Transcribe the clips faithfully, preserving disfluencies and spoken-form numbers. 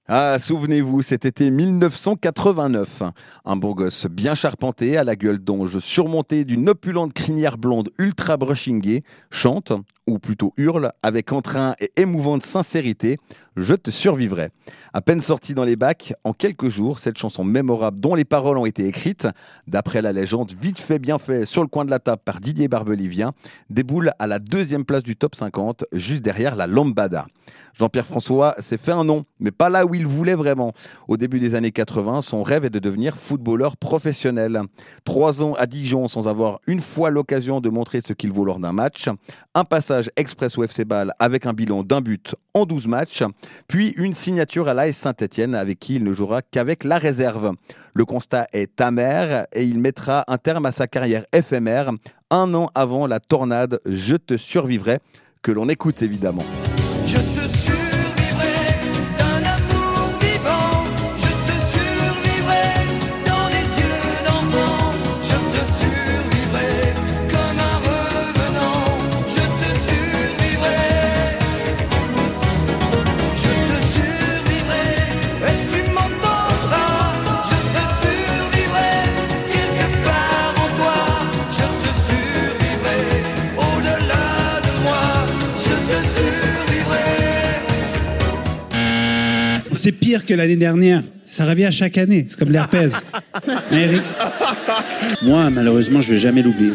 Ah, souvenez-vous, cet été mille neuf cent quatre-vingt-neuf. Un beau gosse bien charpenté, à la gueule d'ange, surmonté d'une opulente crinière blonde ultra brushingée, chante, ou plutôt hurle, avec entrain et émouvante sincérité, Je te survivrai. À peine sortie dans les bacs, en quelques jours, cette chanson mémorable dont les paroles ont été écrites, d'après la légende, vite fait bien fait sur le coin de la table par Didier Barbelivien, déboule à la deuxième place du top cinquante, juste derrière la Lambada. Jean-Pierre François s'est fait un nom, mais pas là où il voulait vraiment. Au début des années quatre-vingts, son rêve est de devenir footballeur professionnel. Trois ans à Dijon sans avoir une fois l'occasion de montrer ce qu'il vaut lors d'un match. Un passage express au F C Bâle avec un bilan d'un but en douze matchs. Puis une signature à l'A S Saint-Etienne avec qui il ne jouera qu'avec la réserve. Le constat est amer et il mettra un terme à sa carrière éphémère un an avant la tornade « Je te survivrai » que l'on écoute évidemment. Je te survivrai d'un amour vivant. Je te survivrai dans des yeux d'enfant. Je te survivrai comme un revenant. Je te survivrai. Je te survivrai et tu m'entendras. Je te survivrai quelque part en toi. Je te survivrai au-delà de moi. Je te survivrai. C'est pire que l'année dernière. Ça revient chaque année. C'est comme l'herpès. Hein, Eric ? Moi, malheureusement, je vais jamais l'oublier.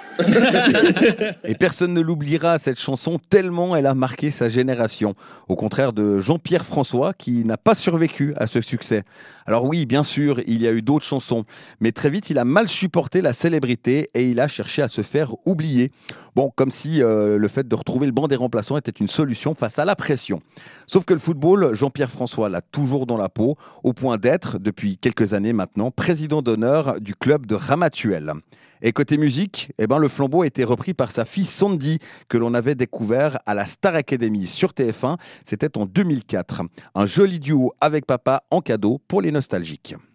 Et personne ne l'oubliera, cette chanson, tellement elle a marqué sa génération. Au contraire de Jean-Pierre François, qui n'a pas survécu à ce succès. Alors oui, bien sûr, il y a eu d'autres chansons, mais très vite, il a mal supporté la célébrité et il a cherché à se faire oublier. Bon, comme si euh, le fait de retrouver le banc des remplaçants était une solution face à la pression. Sauf que le football, Jean-Pierre François l'a toujours dans la peau, au point d'être, depuis quelques années maintenant, président d'honneur du club de Ramatuelle. Et côté musique, eh ben, le flambeau a été repris par sa fille Sandy, que l'on avait découvert à la Star Academy sur T F un. C'était en deux mille quatre. Un joli duo avec papa en cadeau pour les nostalgiques.